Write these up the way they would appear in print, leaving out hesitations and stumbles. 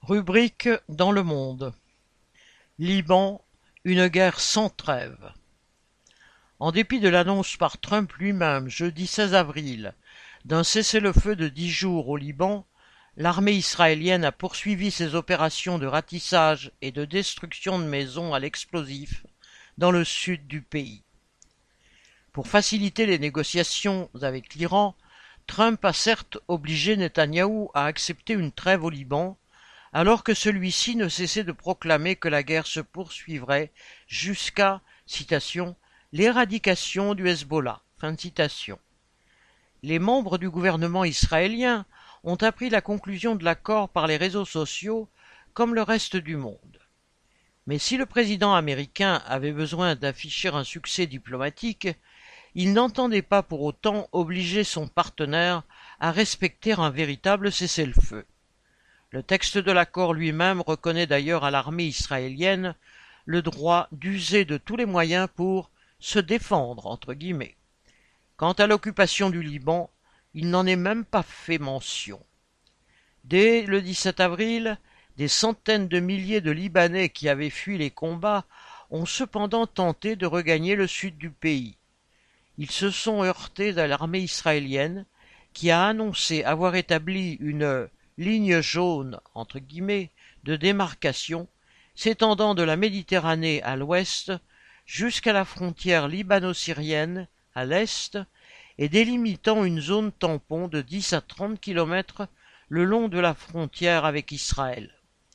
Rubrique dans le monde. Liban, une guerre sans trêve. En dépit de l'annonce par Trump lui-même, jeudi 16 avril, d'un cessez-le-feu de 10 jours au Liban, l'armée israélienne a poursuivi ses opérations de ratissage et de destruction de maisons à l'explosif dans le sud du pays. Pour faciliter les négociations avec l'Iran, Trump a certes obligé Netanyahou à accepter une trêve au Liban, alors que celui-ci ne cessait de proclamer que la guerre se poursuivrait jusqu'à, citation, l'éradication du Hezbollah. Fin de citation. Les membres du gouvernement israélien ont appris la conclusion de l'accord par les réseaux sociaux comme le reste du monde. Mais si le président américain avait besoin d'afficher un succès diplomatique, il n'entendait pas pour autant obliger son partenaire à respecter un véritable cessez-le-feu. Le texte de l'accord lui-même reconnaît d'ailleurs à l'armée israélienne le droit d'user de tous les moyens pour se défendre, entre guillemets. Quant à l'occupation du Liban, il n'en est même pas fait mention. Dès le 17 avril, des centaines de milliers de Libanais qui avaient fui les combats ont cependant tenté de regagner le sud du pays. Ils se sont heurtés à l'armée israélienne qui a annoncé avoir établi une ligne jaune, entre guillemets, de démarcation s'étendant de la Méditerranée à l'ouest jusqu'à la frontière libano-syrienne à l'est et délimitant une zone tampon de 10 à 30 kilomètres le long de la frontière avec Israël.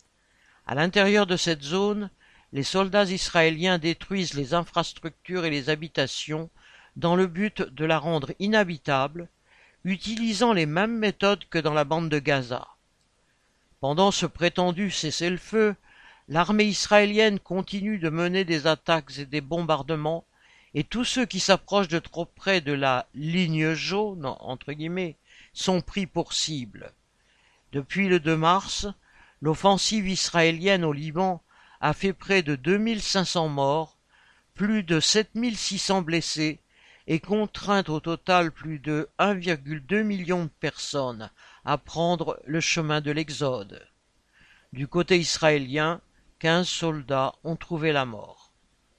À l'intérieur de cette zone, les soldats israéliens détruisent les infrastructures et les habitations dans le but de la rendre inhabitable, utilisant les mêmes méthodes que dans la bande de Gaza. Pendant ce prétendu cessez-le-feu, l'armée israélienne continue de mener des attaques et des bombardements, et tous ceux qui s'approchent de trop près de la ligne jaune, entre guillemets, sont pris pour cible. Depuis le 2 mars, l'offensive israélienne au Liban a fait près de 2500 morts, plus de 7600 blessés, et contraint au total plus de 1,2 million de personnes à prendre le chemin de l'exode. Du côté israélien, 15 soldats ont trouvé la mort.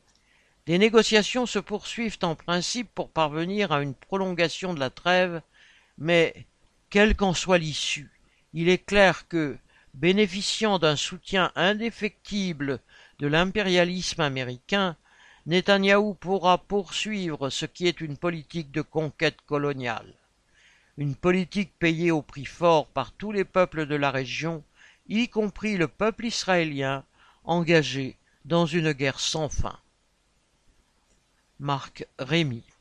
Des négociations se poursuivent en principe pour parvenir à une prolongation de la trêve, mais quelle qu'en soit l'issue, il est clair que, bénéficiant d'un soutien indéfectible de l'impérialisme américain, Netanyahou pourra poursuivre ce qui est une politique de conquête coloniale. Une politique payée au prix fort par tous les peuples de la région, y compris le peuple israélien, engagé dans une guerre sans fin. Marc Rémy.